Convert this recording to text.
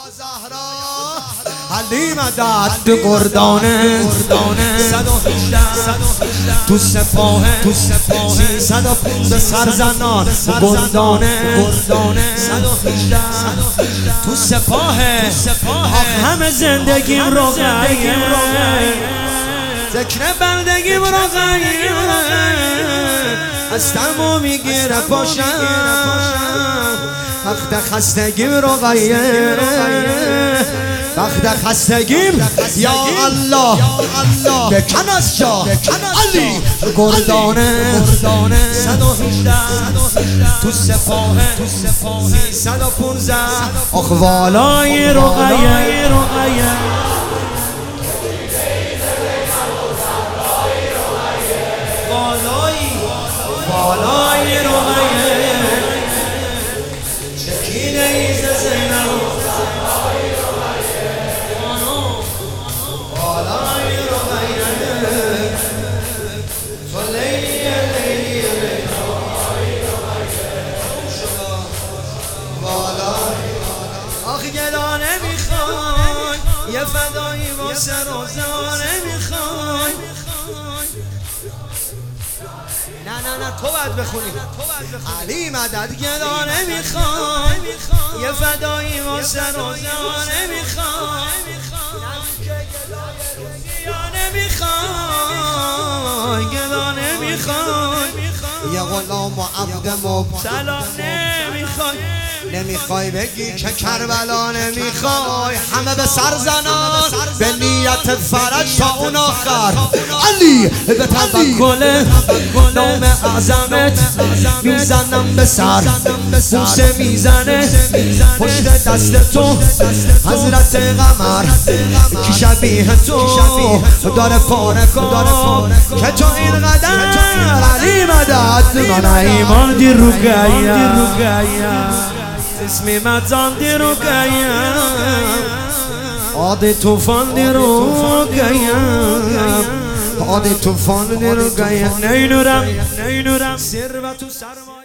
علی مدد تو گردانه 118 تو سپاه 315 سرزنان گردانه 118 تو سپاه همه زندگیم رو غیه ذکر بندگیم رو غیه از تمام میگیره پاشم وقت خستگیم رو غیه وقت خستگیم یا الله بکن از جا علی گردانه 118 تو سپاه 315 اخوالای رقیه بالای رقیه شکینه ایز زینب بالای رقیه تو لیلی بالای آخ گلانه میخوای یه فدایی واسه روزانه میخوای نه تو باید بخونی علی مدد گلانه میخوای یه فدایی واسه روزانه میخوای گلانه میخوای یه غلام و عبد مبتلا نمیخوای بگی که کربلا نمیخوای همه به سر زنان به نیت فرج تا اون آخر علی به توکل نام اعظمت میزنم به سر بوسه میزنه پشت دست تو حضرت قمر کی شبیه تو داره فانه کن که تو این قدر علی مدد من ایمان دی رو اسمی مزان دی رو آده توفان دی رو آده توفان دی رو نینورم ثروت و سرمایه